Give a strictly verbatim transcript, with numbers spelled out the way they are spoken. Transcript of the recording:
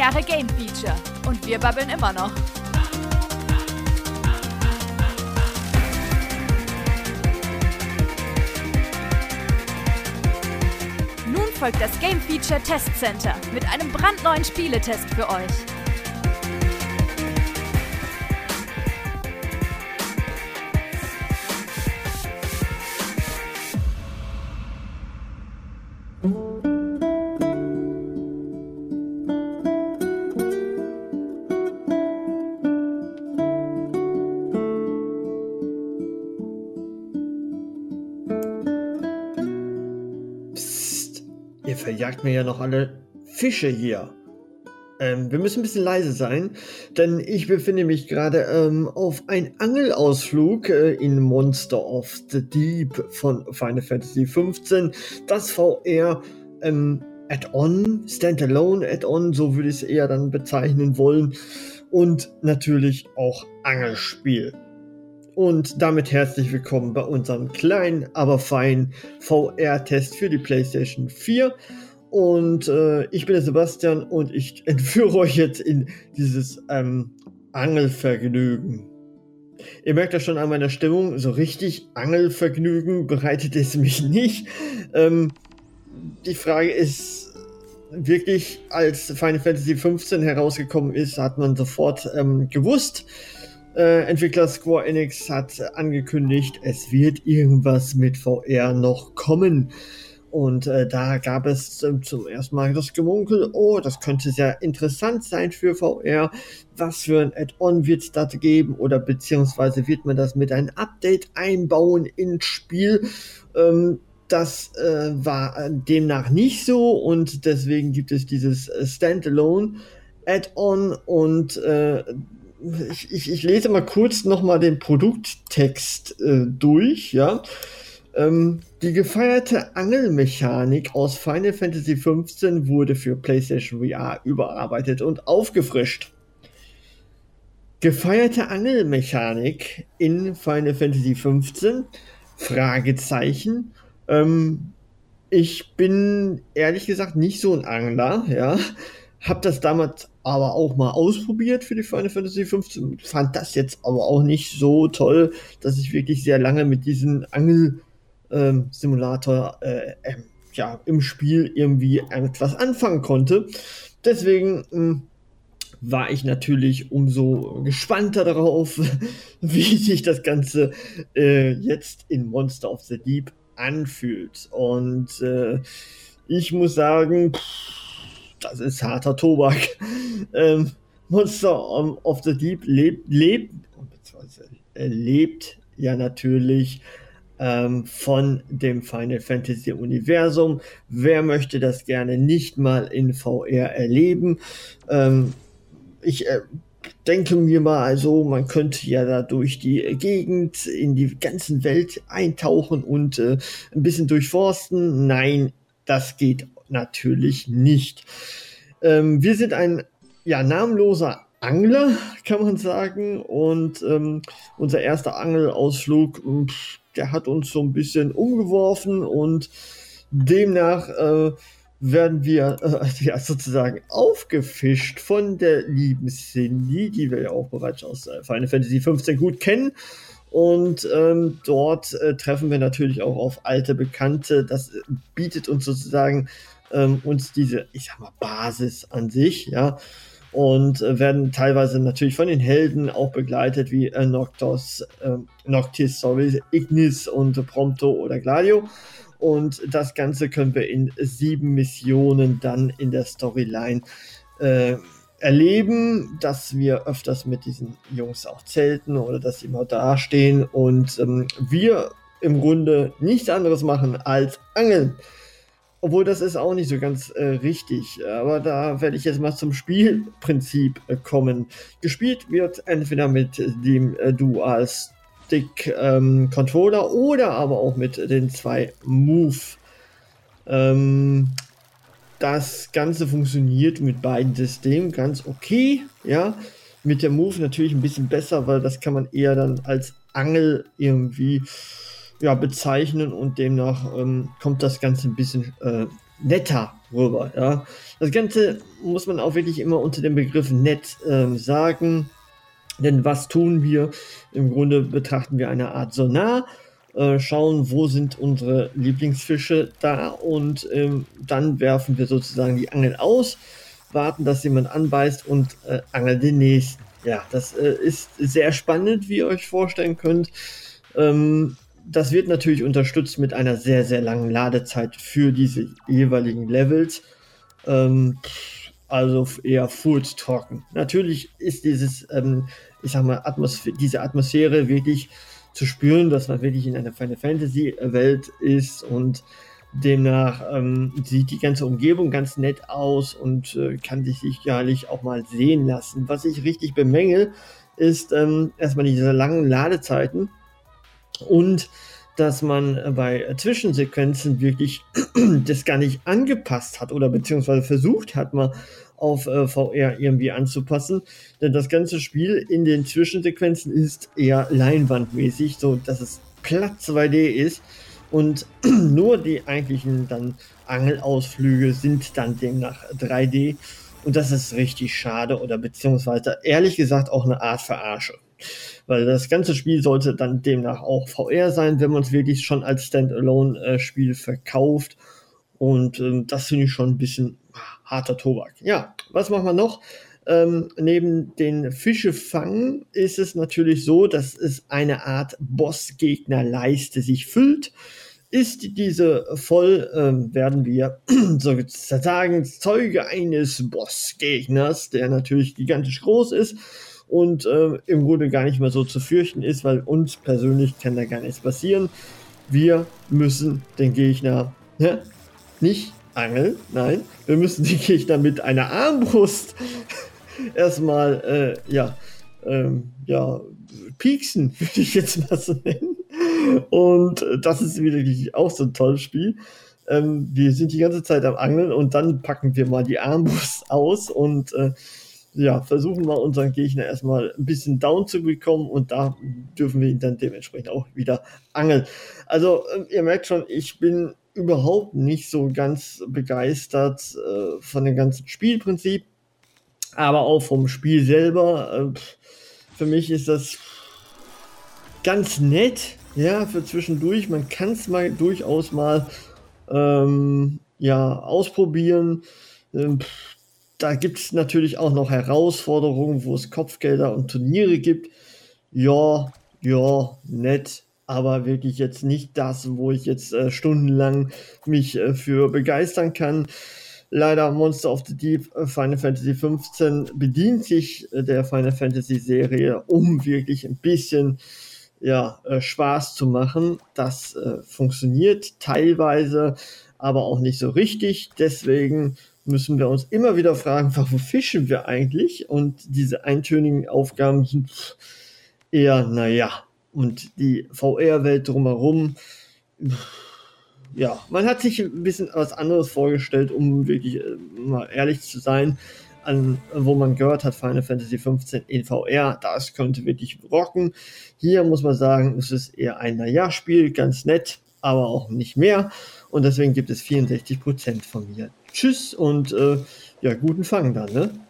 Jahre Game Feature und wir babbeln immer noch. Nun folgt das Game Feature Test Center mit einem brandneuen Spieletest für euch. Ihr verjagt mir ja noch alle Fische hier. Ähm, wir müssen ein bisschen leise sein, denn ich befinde mich gerade ähm, auf einem Angelausflug äh, in Monster of the Deep von Final Fantasy fünfzehn. Das V R ähm, Add-on, Standalone Add-on, so würde ich es eher dann bezeichnen wollen. Und natürlich auch Angelspiel. Und damit herzlich willkommen bei unserem kleinen, aber feinen V R-Test für die PlayStation vier. Und äh, ich bin der Sebastian und ich entführe euch jetzt in dieses ähm, Angelvergnügen. Ihr merkt das schon an meiner Stimmung, so richtig Angelvergnügen bereitet es mich nicht. Ähm, die Frage ist wirklich, als Final Fantasy fünfzehn herausgekommen ist, hat man sofort ähm, gewusst, Äh, Entwickler Square Enix hat angekündigt, es wird irgendwas mit V R noch kommen. Und äh, da gab es äh, zum ersten Mal das Gemunkel, oh, das könnte sehr interessant sein für V R. Was für ein Add-on wird es da geben? Oder beziehungsweise wird man das mit einem Update einbauen ins Spiel? Ähm, das äh, war demnach nicht so und deswegen gibt es dieses äh, Standalone Add-on und äh, Ich, ich, ich lese mal kurz nochmal den Produkttext äh, durch, ja. Ähm, die gefeierte Angelmechanik aus Final Fantasy fünfzehn wurde für PlayStation V R überarbeitet und aufgefrischt. Gefeierte Angelmechanik in Final Fantasy fünfzehn? Fragezeichen. Ähm, ich bin ehrlich gesagt nicht so ein Angler, ja. Hab das damals aber auch mal ausprobiert für die Final Fantasy fünfzehn. Fand das jetzt aber auch nicht so toll, dass ich wirklich sehr lange mit diesem Angel-Simulator äh, äh, ja, im Spiel irgendwie etwas anfangen konnte. Deswegen mh, war ich natürlich umso gespannter darauf, wie sich das Ganze äh, jetzt in Monster of the Deep anfühlt. Und äh, ich muss sagen, pff, das ist harter Tobak. Ähm, Monster of the Deep lebt, lebt, beziehungsweise lebt ja natürlich ähm, von dem Final Fantasy Universum. Wer möchte das gerne nicht mal in V R erleben? Ähm, ich äh, denke mir mal, also man könnte ja da durch die Gegend in die ganze Welt eintauchen und äh, ein bisschen durchforsten. Nein, das geht natürlich nicht. Ähm, wir sind ein ja, namenloser Angler, kann man sagen. Und ähm, unser erster Angelausflug, pff, der hat uns so ein bisschen umgeworfen. Und demnach äh, werden wir äh, ja, sozusagen aufgefischt von der lieben Cindy, die wir ja auch bereits aus äh, Final Fantasy fünfzehn gut kennen. Und ähm, dort äh, treffen wir natürlich auch auf alte Bekannte. Das äh, bietet uns sozusagen ähm, uns diese, ich sag mal, Basis an sich, ja. Und äh, werden teilweise natürlich von den Helden auch begleitet, wie äh, Noctis, äh, Noctis, sorry, Ignis und Prompto oder Gladio. Und das Ganze können wir in sieben Missionen dann in der Storyline äh, erleben, dass wir öfters mit diesen Jungs auch zelten oder dass sie mal dastehen und ähm, wir im Grunde nichts anderes machen als angeln. Obwohl das ist auch nicht so ganz äh, richtig, aber da werde ich jetzt mal zum Spielprinzip äh, kommen. Gespielt wird entweder mit dem äh, Dual-Stick-Controller ähm, oder aber auch mit den zwei Move. Ähm, Das Ganze funktioniert mit beiden Systemen ganz okay, ja. Mit der Move natürlich ein bisschen besser, weil das kann man eher dann als Angel irgendwie ja, bezeichnen und demnach ähm, kommt das Ganze ein bisschen äh, netter rüber. Ja. Das Ganze muss man auch wirklich immer unter dem Begriff nett ähm, sagen. Denn was tun wir? Im Grunde betrachten wir eine Art Sonar, äh, schauen, wo sind unsere Lieblingsfische da und ähm, dann werfen wir sozusagen die Angel aus, warten, dass jemand anbeißt und äh, angeln den nächsten. Ja, das äh, ist sehr spannend, wie ihr euch vorstellen könnt. Ähm, das wird natürlich unterstützt mit einer sehr, sehr langen Ladezeit für diese jeweiligen Levels. Ähm, also eher furztrocken. Natürlich ist dieses, ähm, ich sag mal, Atmosphäre, diese Atmosphäre wirklich zu spüren, dass man wirklich in einer Final Fantasy Welt ist und demnach ähm, sieht die ganze Umgebung ganz nett aus und äh, kann sich sicherlich auch mal sehen lassen. Was ich richtig bemängel, ist ähm, erstmal diese langen Ladezeiten und dass man bei Zwischensequenzen wirklich das gar nicht angepasst hat oder beziehungsweise versucht hat, mal auf äh, V R irgendwie anzupassen. Denn das ganze Spiel in den Zwischensequenzen ist eher leinwandmäßig, so dass es platt zwei D ist und nur die eigentlichen dann Angelausflüge sind dann demnach drei D und das ist richtig schade oder beziehungsweise ehrlich gesagt auch eine Art Verarsche. Weil das ganze Spiel sollte dann demnach auch V R sein, wenn man es wirklich schon als Standalone-Spiel verkauft. Und ähm, das finde ich schon ein bisschen harter Tobak. Ja, was machen wir noch? Ähm, neben den Fischefangen ist es natürlich so, dass es eine Art Bossgegnerleiste sich füllt. Ist diese voll, ähm, werden wir sozusagen Zeuge eines Bossgegners, der natürlich gigantisch groß ist und äh, im Grunde gar nicht mehr so zu fürchten ist, weil uns persönlich kann da gar nichts passieren. Wir müssen den Gegner ja, nicht angeln, nein, wir müssen den Gegner mit einer Armbrust erstmal, äh, ja, ähm, ja, pieksen, würde ich jetzt mal so nennen. Und das ist wirklich auch so ein tolles Spiel. Ähm, wir sind die ganze Zeit am Angeln und dann packen wir mal die Armbrust aus und äh, ja, versuchen mal unseren Gegner erstmal ein bisschen down zu bekommen und da dürfen wir ihn dann dementsprechend auch wieder angeln. Also ihr merkt schon, ich bin überhaupt nicht so ganz begeistert äh, von dem ganzen Spielprinzip, aber auch vom Spiel selber. Äh, für mich ist das ganz nett, ja, für zwischendurch. Man kann es mal durchaus mal ähm, ja, ausprobieren. Ähm, Da gibt es natürlich auch noch Herausforderungen, wo es Kopfgelder und Turniere gibt. Ja, ja, nett, aber wirklich jetzt nicht das, wo ich jetzt äh, stundenlang mich äh, für begeistern kann. Leider Monster of the Deep äh, Final Fantasy fünfzehn bedient sich äh, der Final Fantasy Serie, um wirklich ein bisschen ja, äh, Spaß zu machen. Das äh, funktioniert teilweise, aber auch nicht so richtig. Deswegen müssen wir uns immer wieder fragen, warum fischen wir eigentlich? Und diese eintönigen Aufgaben sind eher, naja, und die V R-Welt drumherum, ja, man hat sich ein bisschen was anderes vorgestellt, um wirklich äh, mal ehrlich zu sein, an, wo man gehört hat, Final Fantasy fünfzehn in V R, das könnte wirklich rocken. Hier muss man sagen, es ist eher ein Naja-Spiel, ganz nett, aber auch nicht mehr. Und deswegen gibt es vierundsechzig Prozent von mir. Tschüss und äh, ja, guten Fang dann, ne?